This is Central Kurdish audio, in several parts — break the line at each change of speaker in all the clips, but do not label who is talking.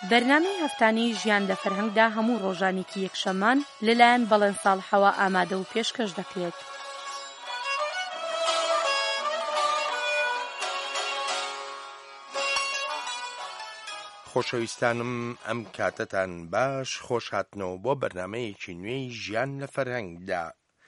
بەرنامەی هەفتانەی ژیان لە فەرهەنگدا هەموو ڕۆژانێکی یەکشەممان لەلایەن بەڵێن ساڵحەوە ئامادە و پێشکەش دەکرێت.
خۆشەویستانم ئەم کاتتان باش، خۆش هاتنەوە بۆ بەرنامەیەکی نوێی ژیان لە فەرهەنگدا.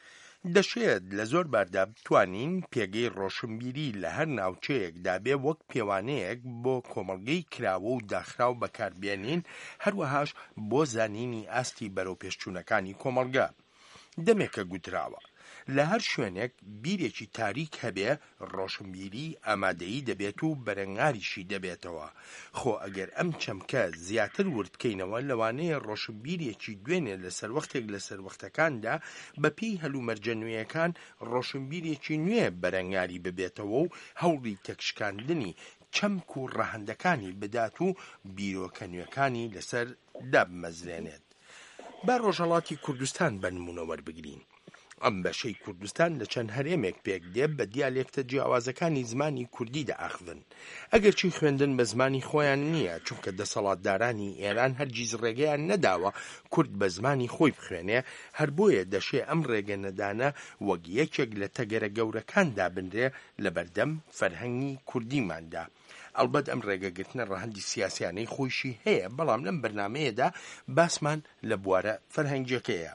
دەشێت لە زۆر باردا بتوانین پێگەی ڕۆشنبیری لە هەر ناوچەیەکدا بێ وەک پێوانەیەک بۆ کۆمەڵگەی کراوە و داخراو بەکاربێنین، هەروەهاش بۆ زانینی ئاستی بەرەو پێشچوونەکانی کۆمەڵگە. دەمێکە گوتراوە لە هەر شوێنێک بیرێکی تاریک هەبێ ڕۆشنبیری ئامادەیی دەبێت و بەرەنگاریشی دەبێتەوە. خۆ ئەگەر ئەم چەمکە زیاتر وردکەینەوە لەوانەیە ڕۆشنبیرێکی دوێنێ لەسەر وەختێک لەسەر وەختەکاندا بەپێی هەلومەرجە نوێیەکان ڕۆشنبیرێکی نوێ بەرەنگاری ببێتەوە و هەوڵی تەکشکاندنی چەمک و ڕەهەندەکانی بدات و بیرۆکە نوێەکانی لەسەر دابمەزرێنێت. با ڕۆژهەڵاتی کوردستان بە نمونە وەربگرین. ئەم بەشەی کوردستان لە چەند هەرێمێک پێک دێب بە دیالێکتە جیاوازەکانی زمانی کوردی دەئاخذن. ئەگەرچی خوێندن بە زمانی خۆیان نییە، چونکە دەسەڵاتدارانی ئێران هەرگیز ڕێگەیان نەداوە کورد بە زمانی خۆی بخوێنێ، هەر بۆیە دەشێ ئەم ڕێگە نەدانە وەک یەکێک لە تەگەرە گەورەکاندا بنرێ لە بەردەم فەرهەنگی کوردیماندا. ئەلبەت ئەم ڕێگەگرتنە ڕەهەندی سیاسیانەی خۆیشی هەیە، بەڵام لەم بەرنامەیەدا باسمان لە بوارە فەرهەنگیەکەیە.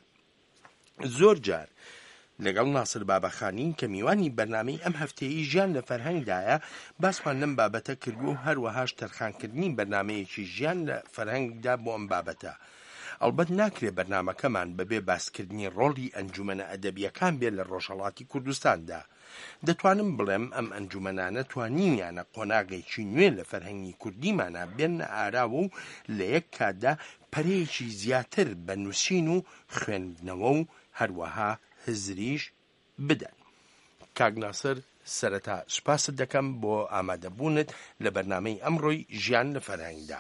زۆر جار لەگەڵ ناسر بابەخانی کە میوانی بەرنامەی ئەم هەفتەیەی ژیان لە فەرهەنگدایە باسمان لەم بابەتە کردو و هەروەهاش تەرخانکردنی بەرنامەیەکی ژیان لە فەرهەنگدا بۆ ئەم بابەتە. ئەلبەت ناکرێ بەرنامەکەمان بەبێ باسکردنی ڕۆڵی ئەنجومەنە ئەدەبیەکان بێت لە ڕۆژهەڵاتی کوردستاندا. دەتوانم بڵێم ئەم ئەنجومەنانە توانینیانە قۆناغێکی نوێ لە فەرهەنگی کوردیمانە بێنە ئاراوە و لە یەک کاتدا پەرەیەکی زیاتر بە نووسین و خوێندنەوە و هەروەها هزریش بدەن. کاک ناسر، سەرەتا سوپاست دەکەم بۆ ئامادەبوونت لە بەرنامەی ئەمڕۆی ژیان لە فەرهەنگدا.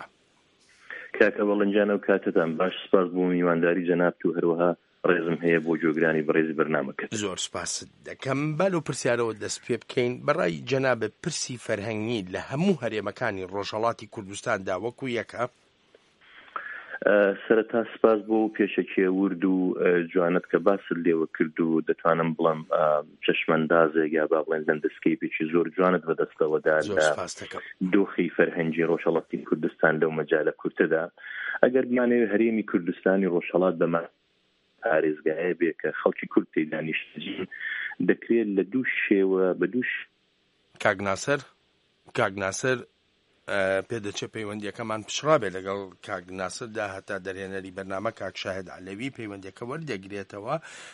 کاکە بەڵەنجانە و کاتتان باش، سپاس بۆ میوانداری جەنابت و هەروەها ڕێزم هەیە بۆ جۆگرانی بەڕێزی بەرنامەکەت.
زۆر سپاست دەکەم. بالۆ پرسیارەوە دەست پێ بکەین. بەڕای جەنابە پرسی فەرهەنگی لە هەموو هەرێمەکانی ڕۆژهەڵاتی کوردستاندا وەکو یەکە؟
سەرەتا سپاس بۆ پێشەکیە ورد و جوانت کە باست لێوە کرد و دەتوانم بڵم چەشمەندازێک یا با بڵێن لەندسکەیپێکی زۆر جوانت بەدەستەوەدا لە دۆخی فەرهەنگی ڕۆژهەڵاتی کوردستان لەو مەجالە کورتەدا. ئەگەر بیانەوێت هەرێمی کوردستانی ڕۆژهەڵات بەمە پارێزگایە بێ کە خەڵکی کورد تێیدا نیشتەجین، دەکرێت لە دوو شێوە بە دووش.
کاک ناسر پێدەچێت پەیوەندیەکەمان پشڕابێ لەگەڵ کاک ناسردا هەتا دەرهێنەری بەرنامە کاک شاهد عەلەوی پەیوەندیەکە وەردەگرێتەوە.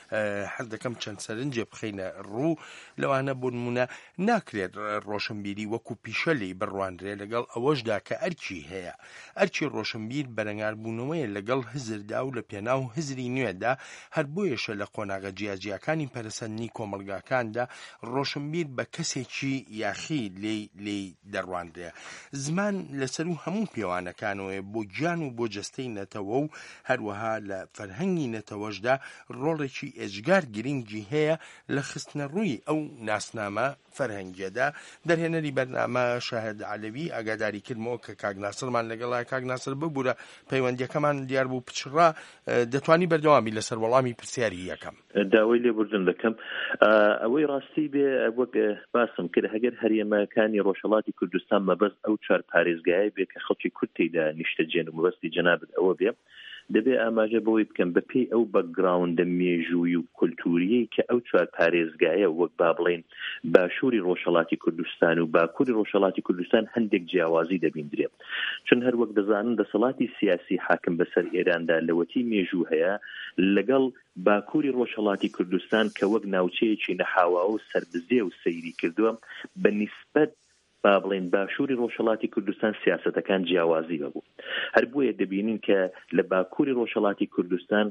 هەر دەکەم چەند سەرنجێ بخەینە ڕوو. لەوانە بۆ نمونە ناکرێت ڕۆشنبیری وەکو پیشەلی بڕوانرێ لەگەڵ ئەوەشدا کە ئەرکی هەیە. ئەرکی ڕۆشنبیر بەرەنگاربوونەوەیە لەگەڵ هزردا و لە پێناو هزری نوێدا، هەر بۆیەشە لە قۆناغە جیاجیەکانی پەرسەندنی کۆمەڵگاکاندا ڕۆشنبیر بە کەسێکی یاخی لێی دەڕوانرێ. زمان لەسەر و هەموو پێوانەکانەوە بۆ گیان و بۆ جەستەی نەتەوە و هەروەها لە فەرهەنگی نەتەوەشدا ڕۆڵێکی ئێجگار گرنگی هەیە لە خستنە ڕووی ئەو ناسنامە فەرهەنگیەدا. دەرهێنەری بەرنامە شاهد عەلەوی ئاگاداری کردمەوە کە کاک ناسرمان لەگەڵای کاک ناسر ببوورە پەیوەندیەکەمان دیار بوو پچڕا. دەتوانی بەردەوامی لەسەر وەڵامی پرسیاری یەکەم
داوای لێبوردن دەکەم. ئەوەی ڕاستی بێ وەک باسم کرد، هەگەر هەرێمەکانی ڕۆژهەڵاتی کوردستان مەبەست ئەو چوار پارێزگایە بێ کە خەڵکی کورد تێیدا نیشتەجێن و مەبەستی جەنابەت ئەوە بێ، دەبێ ئاماژە بەوەی بکەم بەپێی ئەو بەکگراوندە مێژووی و کولتوریەی کە ئەو چوار پارێزگایە وەک با بڵێن باشووری ڕۆژهەڵاتی کوردستان و باکووری ڕۆژهەڵاتی کوردستان هەندێک جیاوازی دەبیندرێ. چون هەر وەک دەزانن دەسەڵاتی سیاسی حاکم بەسەر ئێراندا لەوەتی مێژوو هەیە لەگەڵ باکووری ڕۆژهەڵاتی کوردستان کە وەک ناوچەیەکی نەحاوا و سەربزێ و سەیری کردووە، بە نیسبەت با بڵێن باشووری ڕۆژهەڵاتی کوردستان سیاسەتەکان جیاوازی ببوو. هەر بۆیە دەبینین کە لە باکووری ڕۆژهەڵاتی کوردستان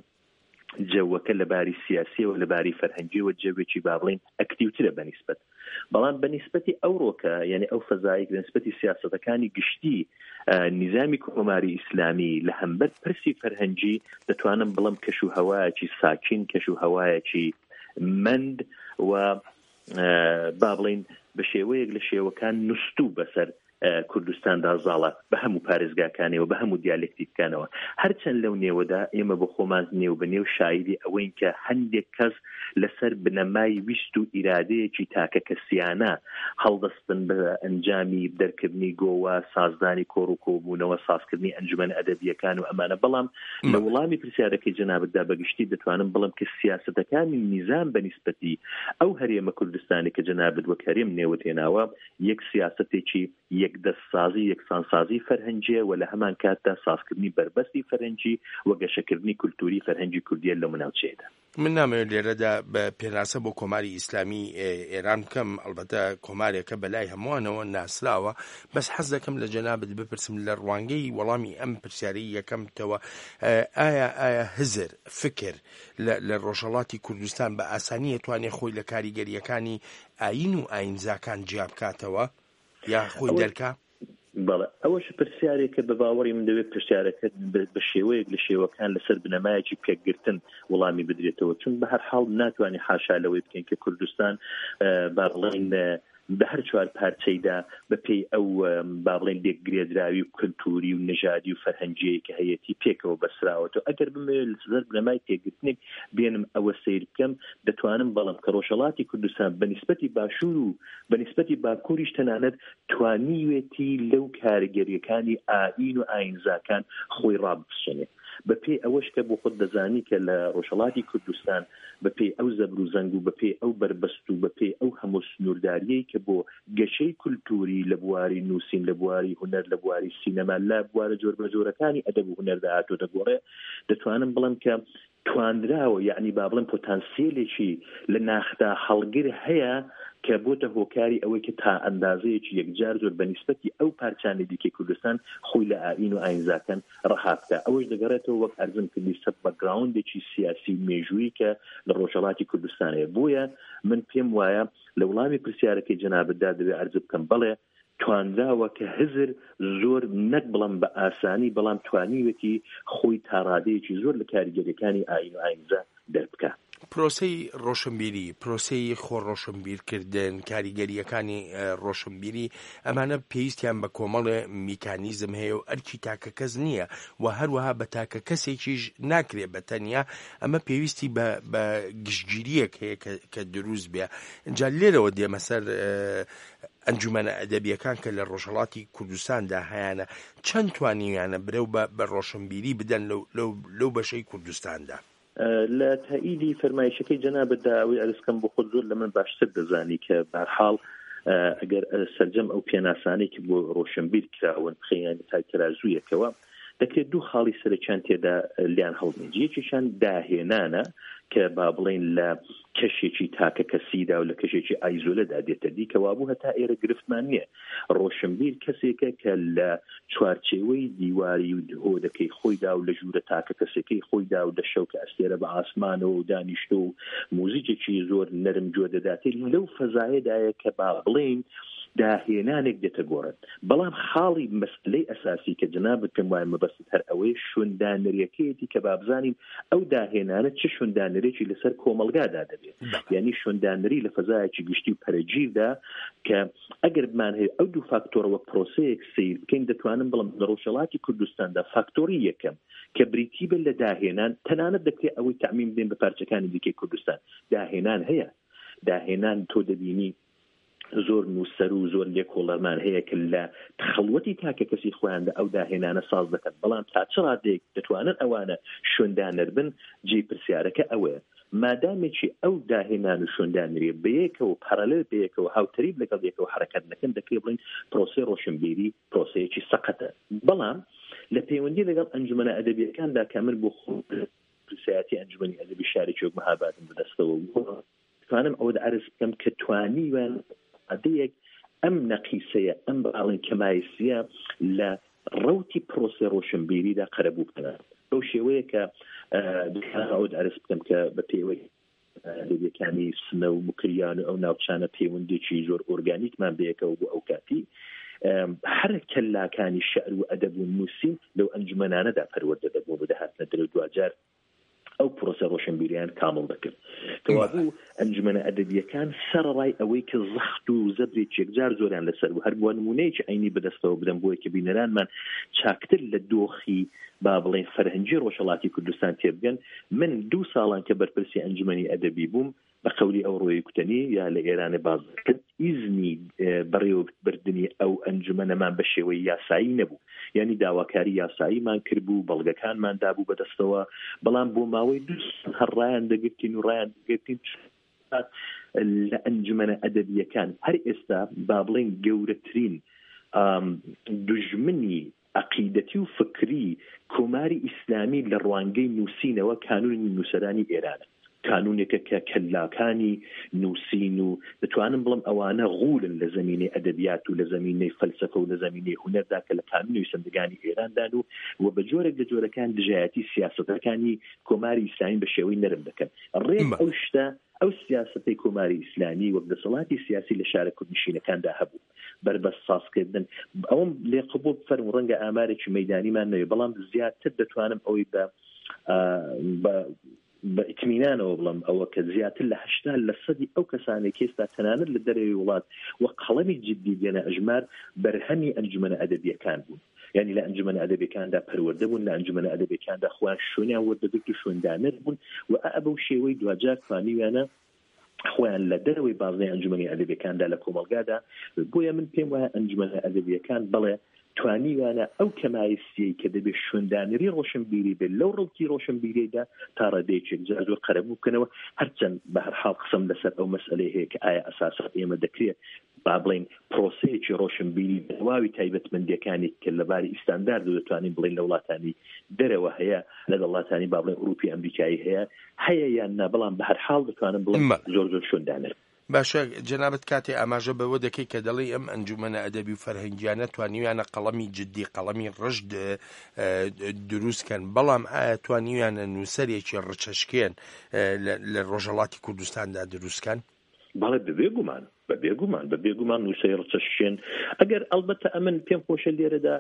جەوەکە لە باری سیاسی و لە باری فەرهەنگیەوە جەوێکی با بڵێن ئەکتیوترە بەنسبەت، بەڵام بەنسبەتی ئەوڕۆکە یعنی ئەو فەزایی بەنسبەتی سیاسەتەکانی گشتی نظامی کۆماری ئیسلامی لە هەمبەر پرسی فەرهەنگی دەتوانم بڵم کەش و هەوایەکی ساکین، کەش و هەوایەکی مند و با بڵێن بە شێوەیەک لە شێوەکان نووسوو بەسەر کوردستاندا زاڵە بە هەموو پارێزگاکانەوە بە هەموو دیالکتیکانەوە هەرچەند لەو نێوەدا ئێمە بە خۆمان نێو بە نێو شاعری ئەوەین کە هەندێک کەس لەسەر بنەمای ویست و ئیرادەیەکی تاکە کەسیانە هەڵدەستن بە ئەنجامی دەرکردنی گۆوە سازدانی کۆڕ و کۆبوونەوە سازکردنی ئەنجومەن ئەدەبیەکان و ئەمانە بەڵام لە وەڵامی پرسیارەکەی جەنابەتدا بەگشتی دەتوانم بڵم کە سیاسەتەکانی نیزام بەنسبەتی ئەو هەرێمە کوردستانی کە جەنابەت وەک هەرێم نێوەتێناوە یەک سیاسەتێکی یەکدەستسازی یەکسانسازی فەرهەنگیە و لە هەمان کاتدا سازکردنی بربەستی فەرهەنگی و گەشەکردنی کولتوری فەرهەنگی کوردیە لە مناوچەیەدا
من نامەوێت لێرەدا بە پێناسە بۆ کۆماری ئیسلامی ئێران بکەم ئەلبەتە کۆمارێکە بەلای هەمووانەوە ناسراوە بەس حەز دەکەم لە جەنابەت بپرسم لە ڕوانگەی وەڵامی ئەم پرسیارەی یەکەمتەوە ئایا هزر فکر لە ڕۆژهەڵاتی کوردستان بە ئاسانی توانێت خۆی لە کاریگەریەکانی ئاین و ئاینزاکان جیا بکاتەوە یا خۆی دەرکا؟
بەڵێ ئەوەش پرسیارێکە بە باوەڕی من دەوێت پرسیارەکە بە شێوەیەک لە شێوەکان لەسەر بنەمایەکی پێکگرتن وەڵامی بدرێتەوە چون بە هەر حاڵ ناتوانانی حاشا لەوەی بکەین کە کوردستان باڵێن بە هەر چوار پارچەیدا بەپێی ئەو باڵێن لێکگرێدراوی و کلتوری و نژادی و فەرهەنگیەیە کە هەیەی پێکەوە بەسراوەتەوە ئەگەر بمەوێت لەسەر بنەمای پێکگرتنێک بێنم ئەوە سیر بکەم دەتوانم بەڵام کە ڕۆژهەڵاتی کوردستان بەنسبەتی باشوور و بەنسبەتی باکووریش تەنانەت توانیوێتی لەو کاریگەریەکانی ئاین و ئاینزاکان خۆی ڕابچێنێ بەپێی ئەوەش کە بۆ خۆت دەزانی کە لە ڕۆژهەڵاتی کوردستان بەپێی ئەو زەبر و زەنگ و بەپێی ئەو بربەست و بەپێی ئەو هەموو سنوورداریەی کە بۆ گەشەی کولتوری لە بواری نووسین لە بواری هونەر لە بواری سینەما لە بوارە جۆر بەجۆرەکانی ئەدەب و هونەردا هاتۆ دەگۆڕێ دەتوانم بڵم کە توانراوە یعنی با بڵم پۆتانسیێلێکی لە ناخدا هەڵگر هەیە کە بۆتە هۆکاری ئەوەی کە تا ئەندازەیەکی یەکجار زۆر بەنسبەتی ئەو پارچانی دیکەی کوردستان خۆی لە ئاین و ئاینزاکان ڕەهابکە ئەوەش دەگەڕێتەوە وەک ئەرزم کردی سەد بەگراوندێکی سیاسی مێژووی کە لە ڕۆژهەڵاتی کوردستانەیە بۆیە من پێم وایە لە وڵامی پرسیارەکەی جەنابەتدا دەبێت ئەرز بکەم بەڵێ توانراوە کە هزر زۆر نەک بڵم بە ئاسانی بەڵام توانیوێتی خۆی تا ڕادەیەکی زۆر لە کاریگەریەکانی ئاین و ئاینزا دەربکە
پرۆسەی ڕۆشنبیری پرۆسەی خۆڕۆشنبیرکردن کاریگەریەکانی ڕۆشنبیری ئەمانە پێویستیان بە کۆمەڵێ میکانیزم هەیە و ئەرکی تاکە کەس نییە و هەروەها بە تاکە کەسێکیش ناکرێت بە تەنیا ئەمە پێویستی بە گشتگیریەک هەیە کە دروست بێ جا لێرەوە دێمە سەر ئەنجومەنە ئەدەبیەکان کە لە ڕۆژهەڵاتی کوردستاندا هەیەە چەند توانیویانە برەو بە ڕۆشنبیری بدەن لەو بەشەی کوردستاندا
لە تاییدی فەرمایشەکەی جەنابەتدا ئەوەی ئەرزکەم بۆ خۆت زۆر لە من باشتر دەزانی کە بەرحاڵ ئەگەر سەرجەم ئەو پێناسانەی کە بۆ ڕۆشنبیر کراون خەیانی تا تەرازوویەکەوە دەکرێت دوو خاڵی سەرچیان تێدا لیان هەڵبێت یەکیشان داهێنانە کە با بڵێن لە کەشێکی تاکە کەسیدا و لە کەشێکی ئایزۆلەدا دێتە دی کەوا بوو هەتا ئێرە گرفتمان نییە ڕۆشنبیر کەسێکە کە لە چوارچێوەی دیواری و هۆدەکەی خۆیدا و لە ژوورە تاکە کەسەکەی خۆیدا و لە شەوکە ئەستێرە بە ئاسمانەوە و دانیشتۆ و موزیکێکی زۆر نەرم جۆ دەداتێت لەو فەزایەدایە کە با بڵێن داهێنانێک دێتە گۆڕن بەڵام خاڵی مەسلەی ئەساسی کە جەنابەت پێم وایە مەبەست هەر ئەوەی شوێندانەرەکەیەتی کە با بزانین ئەو داهێنانە چه شوێندانەرێکی لەسەر کۆمەلگادا دەبێت یعنی شوێندانەری لە فەزایەکی گشتی و پەرەگیردا کە ئەگەر بمان هەیە ئەو دوو فاکتۆرەوە پرۆسەیەک سیر بکەین دەتوانم بڵم لە ڕۆژهەڵاتی کوردستاندا فاکتۆری یەکەم کە بریتی بە لە داهێنان تەنانەت دەکرێت ئەوەی تەعمیم بدەین بە پارچەکانی دیکەی کوردستان داهێنان هەیە داهێنان تۆ دەبینی زۆر نووسەر و زۆر لێکۆڵەرمان هەیە کە لە خەڵوەتی تاکە کەسی خۆیاندا ئەو داهێنانە ساز دەکەن بەڵام تا چ ڕادێک دەتوانن ئەوانە شوێندانەر بن جێ پرسیارەکە ئەوەیە مادامێکی ئەو داهێنان و شوێندانەریە بەیەکەوە پەرەلێل بەیەکەوە هاوتەریب لەگەڵ یەکەوە حرەکەت نەکەن دەکرێت بڵین پرۆسەی ڕۆشنبیری پرۆسەیەکی سەقەتە بەڵام لە پەیوەندی لەگەڵ ئەنجومەنە ئەدەبیەکاندا کە من بۆ پرسیاتی ئەنجومەنی ئەدەبی شارێکی وەک مەهابادم بەدەستەوە توانم ئەوە عرض بکەم کە توانیوان عادەیەک ئەم نەقیسەیە ئەم باڵن کەمایسیە لە ڕەوتی پرۆسە ڕۆشنبیریدا قەرەبوو بکەن بەو شێوەیە کە ئەوە عرض بکەم کە بە پێوەی ئەدەبیەکانی سنە و مکریان و ئەو ناوچانە پەیوەندێکی زۆر ئۆرگانیکمان بەیەکەوە بۆ ئەو کاتی هەر کەلاکانی شەعر و ئەدەب و نووسین لەو ئەنجومەنانەدا پەروەردە دەبوو بە دەهاتنە دەرەوە دوجار ئەو پرۆسە ڕۆشنبیریان کامل دەکرد کەوابوو ئەنجومەنە ئەدەبیەکان سەرڕای ئەوەی کە زەخت و زەبری چێکجار زۆریان لەسەر بوو هەر بووە نمونەیەکی عینی بەدەستەوە بدەم بۆیە کە بینەرانمان چاکتر لە دۆخی با بڵێن فەرهەنگی ڕۆژهەڵاتی کوردستان تێبگەن من 2 ساڵان کە بەرپرسی ئەنجومەنی ئەدەبی بووم بە قەولی ئەو ڕۆیی کوتنی یا لە ئێرانە بازکرد ئیزنی بەڕێوەبردننی ئەو ئەنجومەنەمان بە شێوەی یاسایی نەبوو یعنی داواکاری یاساییمان کرد بوو بەڵگەکانمان دابوو بەدەستەوە بەڵام بۆ ماوەی 2 ڕایان دەگرتین و ڕایان دەگرتین لە ئەنجومەنە ئەدەبیەکان هەر ئێستا با بڵێن گەورەترین دژمنی عقیدەتی و فکری کۆماری ئیسلامی لە ڕوانگەی نووسینەوە کانونی نووسەرانی ئێرانە کانونێکە کە کەلاکانی نووسین و دەتوانم بڵم ئەوانە غولن لە زمینەی ئەدەبیات و لە زمینەی فەلسەفە و لە زمینەی هونەردا کە لە کانون نووسندگانی ئێراندان و بە جۆرێک لە جۆرەکان دژایەتی سیاسەتەکانی کۆماری ئیسلامی بە شێوەی نەرم دەکەن ڕێک ئەو شتە ئەو سیاسەتەی کۆماری ئیسلامی وەک دەسەڵاتی سیاسی لە شارە کوردنشینەکاندا هەبوو بربەست سازکردن ئەوم لێ قبول فەرم ڕەنگە ئامارێکی مەیدانیمان نەوێ بەڵام زیاتر دەتوانم ئەوەی بە ئیتمینانەوە بڵم ئەوە کە زیاتر لە 80% ئەو کەسانێک ئێستا تەنانەت لە دەرەوەی وڵات وەک قەڵەمی جددی دێنە ئەژمار بەرهەمی ئەنجومەنە ئەدەبیەکان بوون یعنی لە ئەنجومەنە ئەدەبیەکاندا پەروەردە بوون لە ئەنجومەنە ئەدەبیەکاندا خۆیان شوێنیان وەردەگرت و شوێندانەر بوون و بەو شێوەی دوجار توانیویانە خۆیان لە دەرەوەی بازنەی ئەنجومەنی ئەدەبیەکاندا لە کۆمەلگادا بۆیە من پێم وایە ئەنجومەنە ئەدەبیەکان بڵێ توانیوانە ئەو کەمایستی کە دەبێت شوێندانری ڕۆشنبیری بێت لەو ڕڵکی ڕۆشنبیریدا تا ڕێدەیەکێک زۆر قەرەبوو بکەنەوە هەرچەند بە هەر حاڵ قسم لەسەر ئەو مەسئلەی هەیە کە ئایا ئەساسات ئێمە دەکرێت با بڵێن پرۆسەیەکی ڕۆشنبیری دەواوی تایبەتمەندیەکانی کە لەباری ئیستاندارد دەتوانین بڵێن لە وڵاتانی دەرەوە هەیە لە وڵاتانی با بڵێن ئوروپی ئەمریکایی هەیە یان نا بەڵام بە هەر حاڵ دەتوانن بڵێن زۆر شوێندانر
باشە جەنابەت کاتێ ئاماژە بەوە دەکەی کە دەڵی ئەم ئەنجومەنە ئەدەبی و فەرهەنگیانە توانیویانە قەڵەمی جددی قەڵەمی ڕژد دروستکەن بەڵام ئایا توانیویانە نووسەرێکی ڕچەشکێن لە ڕۆژهەڵاتی کوردستاندا دروستکەن؟
بەڵێ بەبێگومان نووسەی ڕچەشکێن ئەگەر ئەلبەتە ئەمن پێم خۆشە لێرەدا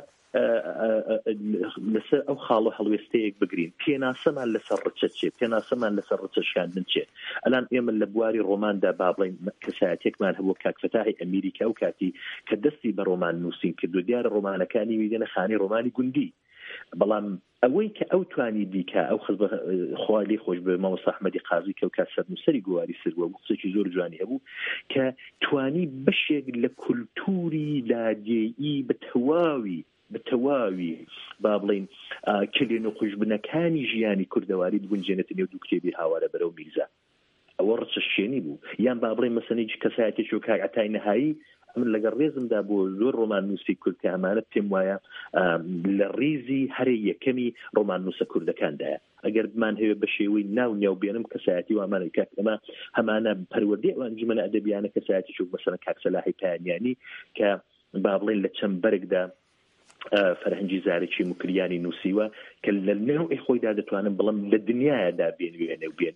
لەسەر ئەو خاڵ و هەڵوێستەیەک بگرین پێناسەمان لەسەر ڕچەچێ پێناسەمان لەسەر ڕچەشکاندن چێ ئەلان ئێمە لە بواری ڕۆماندا با بڵێن کەسایەتێکمان هەبوو کاکفتاحی ئەمریکا و کاتی کە دەستی بە ڕۆمان نووسین کردو دیارە ڕۆمانەکانی ویدێنە خانەی ڕۆمانی گوندی بەڵام ئەوەی کە ئەو توانی دیکە ئەو خوالی خۆش بە مامۆستا ئەحمەدی قازی کە و کاسەر نووسەری گواری سروە قسێکی زۆر جوانی هەبوو کە توانی بەشێک لە کولتوری لادێئی بەتەواوی با بڵین کلێن و خوشبنەکانی ژیانی کوردەواری بگونجێنێتە نێو دوو کتێبی هاوارە بەرەو میرزا ئەوە ڕچەشێنی بوو یان با بڵێن مەسەنێکی کەسایەتێکی و کاگعتای نەهایی من لەگەڵ ڕێزمدا بۆ زۆر ڕۆمان نووسی کورد کە ئەمانە پێم وایە لە ڕێزی هەرێ یەکەمی ڕۆمان نووسە کوردەکاندایە ئەگەر بمان هەیە بە شێوەی ناو نێوبێنم کەسایەتی وامانە کاک ئەمە هەمانە پەروەردەی ئەو ئەنجومەنە ئەدەبیانە کەسایەتی چوو مەسەلەن کاک سەلاحی پایانیانی کە با بڵێن لە چەند بەرگدا فەرهەنگی زارێکی مکریانی نووسیوە کە لە نێوی خۆیدا دەتوانم بڵم لە دنیادا بێن بێن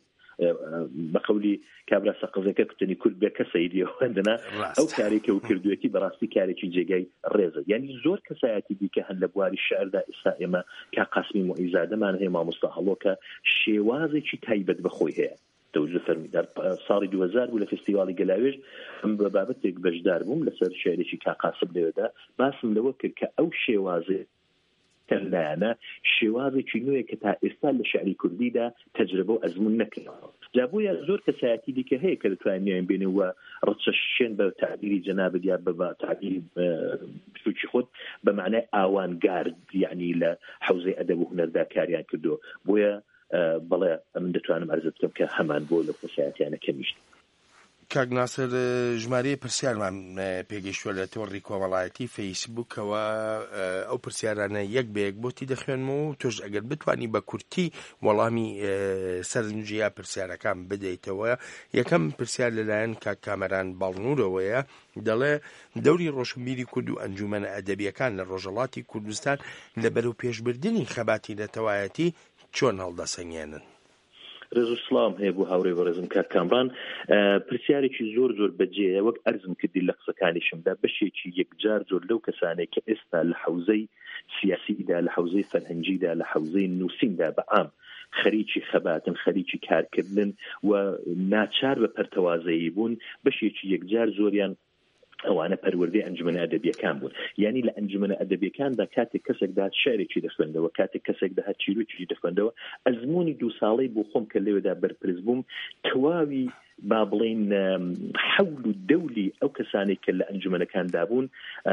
بەقەولی کابرا سەقزەکە کوتنی کورد بێ کەسەیدی خوێندنا ئەو کارێکە و کردوێتی بەڕاستی کارێکی جێگای ڕێزە یعنی زۆر کەسایەتی دیکە هەن لە بواری شعردا ئێستا ئێمە کا قاسمی مۆعیزادەمان هەیە مامۆستا هەڵۆکە شێوازێکی تایبەت بەخۆی هەیە توجه فرمیدار ساڵی 2000 بوو لە فستیوالی گەلاوێژ ئەم بە بابەتێک بەشدار بووم لەسەر شعرێکی کا قاسم لێوەدا باسم لەوە کرد کە ئەو شێوازێ کەلایەنە شێوازێکی نوێ کە تا ئێستا لە شعری کوردیدا تەجربە و ئەزمون نەکردەوە جابوویە زۆر کەسایەتی دیکە هەیە کە دەتوانین بینەوە ڕچەشێن بە تعبیری جەنابەت یا بە تعبیری شوکی خۆت بە معنای ئاوانگارد یعنی لە حوزەی ئەدەب و هونەردا کاریان کردو بۆیە بەڵێ من دەتوانم عەرزت بکەم کە هەمان بۆ لە کەسایەتیانە کەمیشت
کاک ناسر ژمارەیە پرسیارمان پێگەیشتووە لە تۆڕی کۆمەڵایەتی فەیسبووکەوە ئەو پرسیارانە یەک بە یەک بۆتی دەخوێنمەوە و تۆش ئەگەر بتوانی بە کورتی وەڵامی سەرنجیا پرسیارەکان بدەیتەوە یەکەم پرسیار لەلایەن کاک کامەران باڵنوورەوەیە دەڵێ دەوری ڕۆشنبیری کورد و ئەنجومەنە ئەدەبیەکان لە ڕۆژهەڵاتی کوردستان لەبەرەو پێشبردننی خەباتی نەتەوایەتی چۆن هەڵدەسەنگێنن
ڕێز و سڵام هەیە بۆ هاوڕێ بەڕێزم کاک کامران پرسیارێکی زۆر بەجێیە وەک ئەرزم کردی لە قسەکانیشمدا بەشێکی یەکجار زۆر لەو کەسانێک کە ئێستا لە حوزەی سیاسیدا لە حوزەی فەرهەنگیدا لە حوزەی نووسیندا بەعام خەریکی خەباتن خەریکی کارکردن و ناچار بە پەرتەوازەیی بوون بەشێکی یەکجار زۆریان ئەوانە پەروەردەی ئەنجومەنە ئەدەبیەکان بوون یعنی لە ئەنجومەنە ئەدەبیەکاندا کاتێک کەسێکدا شعرێکی دەخوێندەوە کاتێک کەسێک داهات چیرۆکی دەخوێندەوە ئەزمموی 2 ساڵەی بۆ خۆم کە لەوێدا بەرپرس بووم تەواوی با بڵێن حەول و دەولی ئەو کەسانێک کە لە ئەنجومەنەکاندا بوون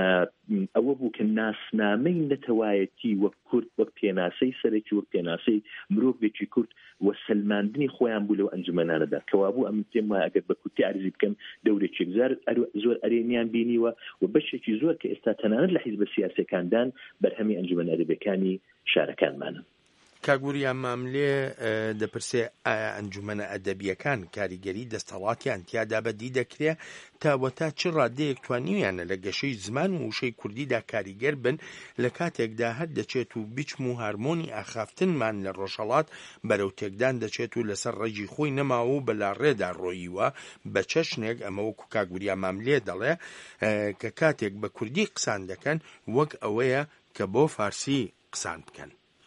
ئەوە بوو کە ناسنامەی نەتەوایەتی وەک کورد وەک پێناسەی سەرێکی وەک پێناسەی مرۆڤێکی کورد وە سەلماندنی خۆیان بوو لەو ئەنجومەنانەدا کەوا بوو ئەم پێم وایە ئەگەر بە کورتی عەرزی بکەم دەورێکی زۆر ئەرێنیان بینیوە و بەشێکی زۆر کە ئێستا تەنانەت لە حیزبە سیاسیەکاندان بەرهەمی ئەنجومەنە ئەدەبیەکانی شارەکانمانن.
کاگوریان ماملێ دەپرسێ ئەنجومەنە ئەدەبیەکان کاریگەری دەستەڵاتیان تیادا بەدی دەکرێت تا چ ڕادەیەک توانیویانە لە گەشەی زمان و وشەی کوردیدا کاریگەر بن لە کاتێکدا هەر دەچێت و بیچم و هارمۆنی ئاخافتنمان لە ڕۆژهەڵات بەرەو تێکدان دەچێت و لەسەر ڕێجی خۆی نەماوە و بەلاڕێدا ڕۆییوە بە چەشنێک ئەمە وەکو کاگوریان ماملێ دەڵێ کە کاتێک بە کوردی قسان دەکەن وەک ئەوەیە کە بۆ فارسی قسان بکەن.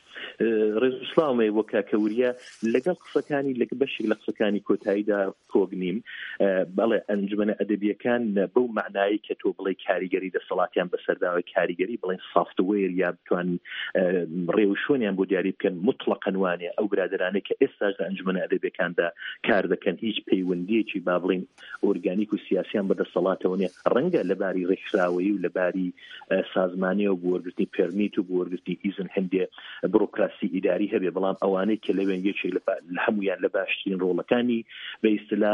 ڕێزوسڵامی وە کاکەوریا لەگەڵ قسەکانی لە بەشێک لە قسەکانی کۆتاییدا کۆگنیم بەڵێ ئەنجومەنە ئەدەبیەکان بەو معنایی کە تۆ بڵێ کاریگەری دەسەڵاتیان بەسەرداوای کاریگەری بڵێن سافتوێر یا بتوان ڕێوشۆنیان بۆ دیاری بکەن مطلقاً وانێ ئەو برادرانەی کە ئێستاش لە ئەنجومەنە ئەدەبیەکاندا کار دەکەن هیچ پەیوەندیەکی با بڵێن ئۆرگانیک و سیاسیان بە دەسەڵاتەوە نیە ڕەنگە لەباری ڕێکخراوەیی و لەباری سازمانی و بۆ وەرگرتنی پەرمیت و بۆ وەرگرتنی ئیزن هەندێ بڕۆکراسی ئیداری هەبێ بەڵام ئەوانەی کە لەوێن یەکێک لە هەمویان لە باشترین ڕۆڵەکانی بە ئیستیلا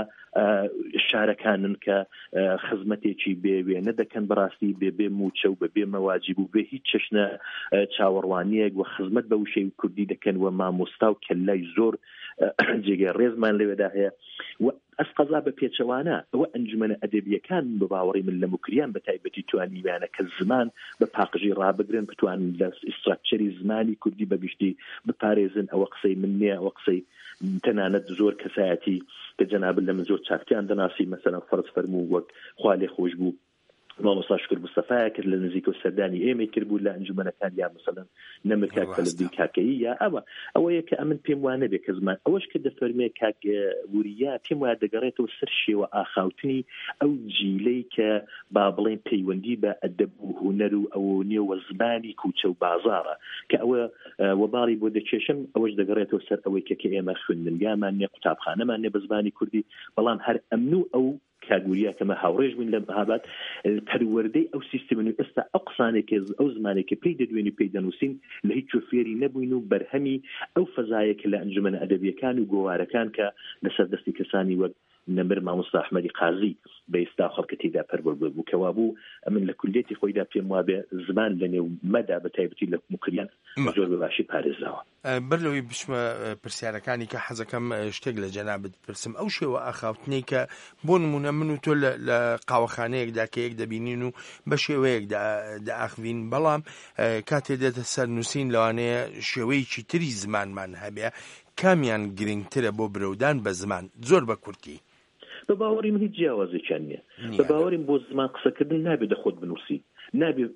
شارەکانن کە خزمەتێکی بێوێنە دەکەن بەڕاستی بێ موچە و بێ مەواجب و بێ هیچ چەشنە چاوەڕوانیەک و خزمەت بە وشەی کوردی دەکەن و مامۆستا و کەلای زۆر جێگەی ڕێزمان لەوێدا هەیە و ئەسقەزا بە پێچەوانە ئەوە ئەنجومەنە ئەدەبیەکان بە باوەڕی من لە مکریان بە تایبەتی توانیویانە کە زمان بە پاقژی ڕابگرن بتوانن لە ئیستراکچەری زمانی کوردی بەگشتی بپارێزن ئەوە قسەی من نییە ئەوە قسەی تەنانەت زۆر کەسایەتی کە جەنابن لە من زۆر چاکتیان دەناسی مەسەلەن فەرز فەرموو وەک خوا لێ خۆش بوو مامۆستا شکر مستەفا کرد لە نزیک و سەردانی ئێمە کرد بوو لە ئەنجومەنەکان یا مەسەلەن نەمرکات فەلەبی کاکەیی یا ئەوەیە کە ئەمن پێم وانە بێ کە زمان ئەوەش کە دەفەرمێ کاک وریا پێم وایە دەگەڕێتەوە سەر شێوە ئاخاوتنی ئەو جیلەی کە با بڵێن پەیوەندی بە ئەدەب و هونەر و ئەوە نێوە زمانی کوچە و بازاڕە کە ئەوە وەباڵی بۆ دەکێشم ئەوەش دەگەڕێتەوە سەر ئەوەی کە ئێمە خوێندنگامان نیە قوتابخانەمان نیە بە زمانی کوردی بەڵام هەر ئەمن و ئەو کاگوریا کەمە هاوڕێژ بوون لە بەهابات پەروەردەی ئەو سیستمن و ئێستا ئەو قسانێکی ئەو زمانێکی پێی دەدوێنی پێی دەنووسین لە هیچ فێری نەبووین و بەرهەمی ئەو فەزایەکە لە ئەنجومەنە ئەدەبیەکان و گۆوارەکان کە لەسەر دەستی کەسانی وەک نەمر مامۆستا ئەحمەدی قازی بە ئێستا خەڵکەتیدا پەروەردە بوو کەوا بوو ئەمن لە کولێتی خۆیدا پێم وابێ زمان لە نێو مەدا بە تایبەتی لە مکریان زۆر بەباشی پارێزراوە.
بەرلەوەی بچمە پرسیارەکانی کە حەزەکەم شتێک لە جەنابت پرسم ئەو شێوە ئاخاوتنەی کە بۆ نمونە من و تۆ لە قاوەخانەیەکدا کە یەک دەبینین و بە شێوەیەکدا داخوین بەڵام کاتێ دێتە سەر نووسین لەوانەیە شێوەیەکی تری زمانمان هەبێ کامیان گرنگترە بۆ برەودان بە زمان زۆر بە کورتی
بە باوەڕی من هیچ جیاوازێکیان نییە بە باوەڕیم بۆ زمان قسەکردن نابێت دەخۆت بنووسی نابێت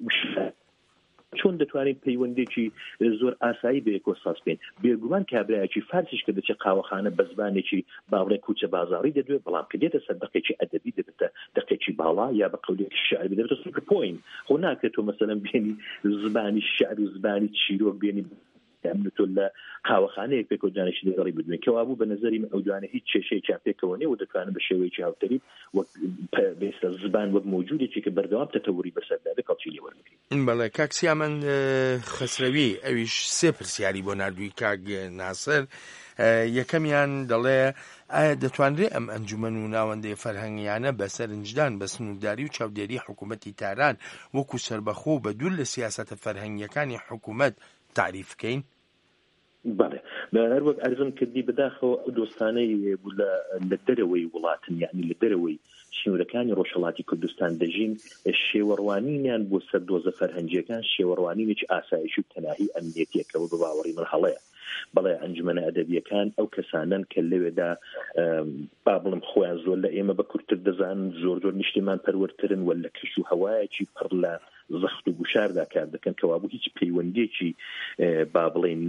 چۆن دەتوانین پەیوەندێکی زۆر ئاسایی بە یەکۆ ساز بێن بێگومان کابراایکی فارسیش کە دەچێت قاوەخانە بە زبانێکی باوڕێ کوچە بازاڕی دەدوێت بەڵام کە دێتە سەر دەقێکی ئەدەبی دەبێتە دەقێکی باڵا یا بە قەولێکی شعر دەبێتە سوپر پۆین خۆ ناکرێت تۆ مەسەلەن بێنی زبانی شعر و زبانی چیرۆک بێنی ئەمن تۆ لە قاوەخانەیەک پێک و جانێکی دەگەڕی بدوێن کەوا بوو بە نەزەری من ئەو جوانە هیچ کێشەیەکیان پێکەوە نیە و دەتوانن بە شێوەیەکی هاوتەری وەک بێستە زبان وەک موجودێکی کە بەردەوام تەتەوری بەسەردا بێ کەڵکی لێ وەربگرین.
بەڵێ کاک سیامەن خەسرەوی ئەویش سێ پرسیاری بۆ نردووی کاک ناسر یەکەمیان دەڵێ ئایا دەتوانرێ ئەم ئەنجومەن و ناوەندەی فەرهەنگیانە بە سەرنجدان بە سنوورداری و چاودێری حکوومەتی تاران وەکو سەربەخۆ بە دوور لە سیاسەتە فەرهەنگیەکانی حکوومەت تعریف بکەین؟
بەڵێ هەر وەک ئەرزم کردی بەداخەوە ئەو دۆستانەی لە دەرەوەی وڵاتن یعنی لە دەرەوەی سنوورەکانی ڕۆژهەڵاتی کوردستان دەژین شێوەڕوانینیان بۆ سەر دۆزە فەرهەنگیەکان شێوەڕوانینێکی ئاسایشی و تەناهی ئەمنیەتیەکەوە بە باوەڕی من هەڵەیە بەڵێ ئەنجومەنە ئەدەبیەکان ئەو کەسانن کە لەوێدا با بڵم خۆیان زۆر لە ئێمە بە کورتتر دەزانن زۆر نیشتیمان پەروەرترن وە لە کەش و هەوایەکی پڕ لە زەخت و گوشاردا کار دەکەن کەوابوو هیچ پەیوەندێکی با بڵێن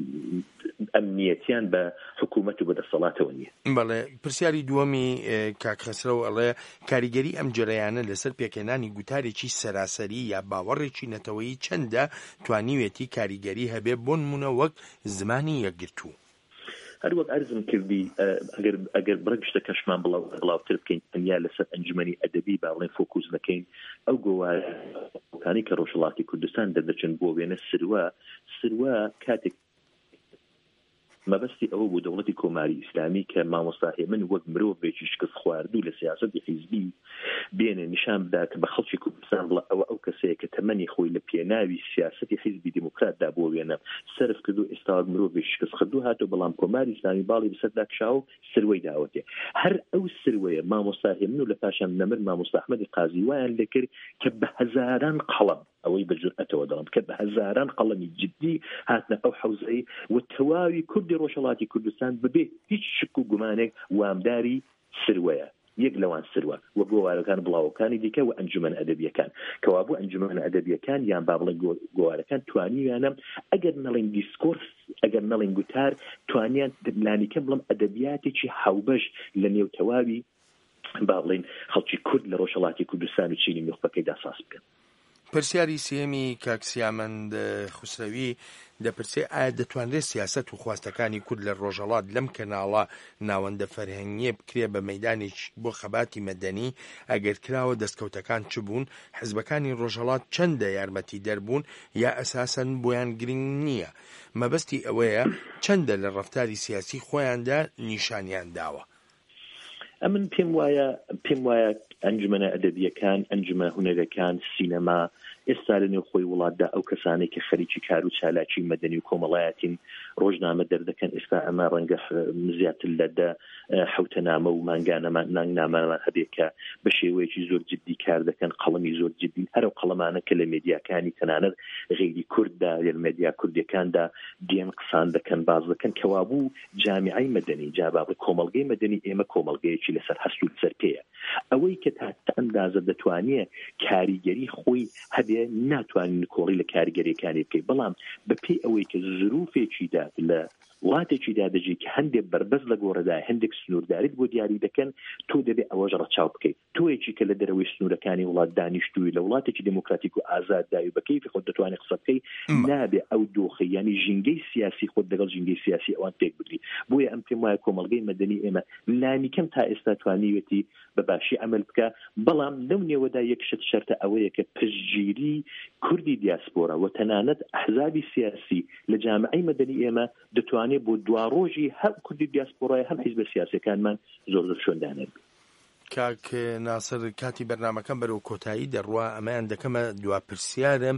ئەمنیەتیان بە حکوومەت و بەدەسەڵاتەوە نییە.
بەڵێ پرسیاری دووەمی کاک خەسرەو ئەڵێ کاریگەری ئەم جەرەیانە لەسەر پێکێنانی گوتارێکی سەراسەری یا باوەڕێکی نەتەوەیی چەندە توانیوێتی کاریگەری هەبێ بۆ نمونە وەک زمانی یەکگرتوو؟
هەر وەک ئەرزم کردی ئەگەر بڕگشتە کەشمان بڵاوتر بکەین تەنیا لەسەر ئەنجومەنی ئەدەبی با بڵێن فۆکوس نەکەین ئەو گۆوارەکانی کە ڕۆژهەڵاتی کوردستان دەردەچن بۆ وێنە سروە کاتێک مەبەستی ئەوە بوو دەوڵەتی کۆماری ئیسلامی کە مامۆستا هێمن وەک مرۆڤێکی شکست خواردوو لە سیاسەتی حیزبی بێنێ نیشان بدا کە بە خەڵکی کوردستان بڵێ ئەو کەسەیە کە تەمەنی خۆی لە پێناوی سیاسەتی حیزبی دیموکراتدا بۆ وێنە سەرف کردو ئێستا مرۆڤێکی شکست خواردوو هاتۆ بەڵام کۆماری ئیسلامی باڵی بەسەردا کشاو سروەی داوەتێ هەر ئەو سروەیە مامۆستا هێمن و لە پاشان نەمر مامۆستا ئەحمەدی قازی وایان لێکرد کە بە هەزاران قەڵەم ئەوەی بەجورئەتەوە دەڵم کە بە هەزاران قەڵەمی جددی هاتنە ئەو حەوزەی و تەواوی کوردی ڕۆژهەڵاتی کوردستان ببێ هیچ شک و گومانێک وامداری سروەیە یەک لەوان سروە وە گۆوارەکان بڵاوەکانی دیکە و ئەنجومەن ئەدەبیەکان کەوابوو ئەنجومەن ئەدەبیەکان یان با بڵێن گۆوارەکان توانیویانە ئەگەر نەڵێن دیسکۆرس ئەگەر نەڵێن گوتار توانیان لانیکە بڵم ئەدەبیاتێکی هاوبەش لە نێوتەواوی با بڵێن خەڵکی کورد لە ڕۆژهەڵاتی کوردستان و چینی میخبەکەیدا ساس بکەن.
پرسیاری سێمی کاکسیامەند خوسەوی دەپرسێ ئایا دەتوانرێت سیاست و خواستەکانی کورد لە ڕۆژهەڵات لەم کەناڵە ناوەندە فەرهەنگیە بکرێ بە مەیدانێک بۆ خەباتی مەدەنی ئەگەر کراوە دەستکەوتەکان چ بوون حزبەکانی ڕۆژهەڵات چەندە یارمەتی دەربوون یا ئەساسەن بۆیان گرنگ نییە مەبەستی ئەوەیە چەندە لە ڕەفتاری سیاسی خۆیاندا نیشانیان داوە.
ئەمن پێم وایە ئەنجومەنە ئەدەبیەکان ئەنجومە هونەرەکان سینەما ئێستا لە نێو خۆی وڵاتدا ئەو کەسانێک کە خەریکی کار و چالاکی مەدەنی و کۆمەڵایەتین ڕۆژنامە دەردەکەن ئێستا ئەمە ڕەنگە زیاتر لە حوتەنامە و مانگنامەمان هەبێت کە بە شێوەیەکی زۆر جددی کار دەکەن قەڵەمی زۆر جددی هەر ئەو قەڵەمانە کە لە مێدیاکانی تەنانەت غێری کورددا یا مێدیا کوردەکاندا دێن قسان دەکەن باز دەکەن کەوابوو جامیعەی مەدەنی جاباڵی کۆمەڵگەی مەدەنی ئێمە کۆمەڵگەیەکی لەسەر هەست و لەسەر پێیە ئەوەی کە تا ئەندازە دەتوانێت کاریگەری خۆی هەبێ ناتوانین کۆڵی لە کاریگەریەکانی بکەیت بەڵام بەپێی ئەوەی کە ظروفێکیدا لە وڵاتێکیدا دەژی کە هەندێک بربەز لە گۆڕەدا هەندێک سنوورداریت بۆ دیاری دەکەن تۆ دەبێت ئەوەش ڕەچاو بکەیت تۆیەکی کە لە دەرەوەی سنوورەکانی وڵات دانیشتووی لە وڵاتێکی دموکراتیک و ئازادداوی بە کەیفی خۆت دەتوانێت قسە بکەیت نابێ ئەو دۆخی ینی ژینگەی سیاسی خۆت لەگەڵ ژینگەی سیاسی ئەوان تێک بگری بۆیە ئەم پێم وایە کۆمەڵگەی مەدەنی ئێمە لانیکەم تا ئێستا توانیوێتی بە باشی ئەمەل بکە بەڵام لەو نێوەدا یەک شەرتە ئەوەیە کە پشتگیری کوردی دیاسپۆرا و تەنانەت ئەحزابی سیاسی لە جامعەی مەدەنی ئێمە دەتوانێت بۆ دوا ڕۆژی هەم کوردی دیاسپۆرای هەم حیزبە سیاسیەکانمان زۆر شۆندانێت.
کاک ناسر کاتی بەرنامەکەم بەرەو کۆتایی دەڕوا ئەمەیان دەکەمە دوا پرسیارم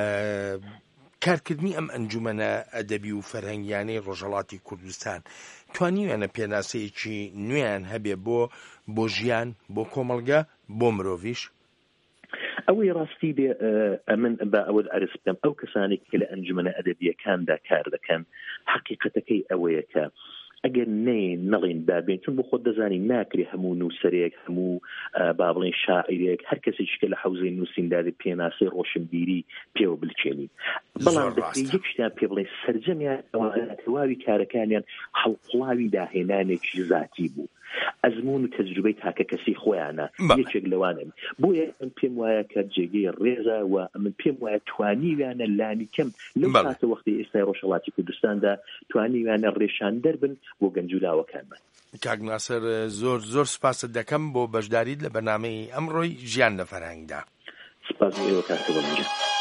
کارکردنی ئەم ئەنجومەنە ئەدەبی و فەرهەنگیانەی ڕۆژهەڵاتی کوردستان توانیویانە پێناسەیەکی نوێیان هەبێ بۆ ژیان بۆ کۆمەڵگە بۆ مرۆڤیش
ئەوەی ڕاستی بێ ئەمن بە ئەوە عرض بکەم ئەو کەسانێک کە لە ئەنجومەنە ئەدەبیەکاندا کار دەکەن حقیقەتەکەی ئەوەیە کە ئەگەر نەڵین دابێن چون بۆ خۆت دەزانی ناکرێ هەموو نووسەرێک هەموو با بڵێن شاعیرێک هەر کەسێکی کە لە حەوزەی نووسینداری پێناسەی ڕۆشنبیری پێوە بلچێنین بەڵام دەکرێت یەک شتیان پێ بڵێن سەرجەمیان تەواوی کارەکانیان هەڵقڵاوی داهێنانێکی ذاتی بوو ئەزمون و تەجروبەی تاکە کەسی خۆیانە یەکێک لەوانن بۆیە من پێم وایە کە جێگەی ڕێزە و من پێم وایە توانیویانە لانی کەم لەو کاتە وەختی ئێستای ڕۆژهەڵاتی کوردستاندا توانیویانە ڕێشان دەربن بۆ گەنجولاوەکانمان.
کاک ناسر زۆر سپاست دەکەم بۆ بەشداریت لە بەرنامەی ئەمڕۆی ژیان لە فەرهەنگدا.
سپاس بۆ ئێوە کاتەوە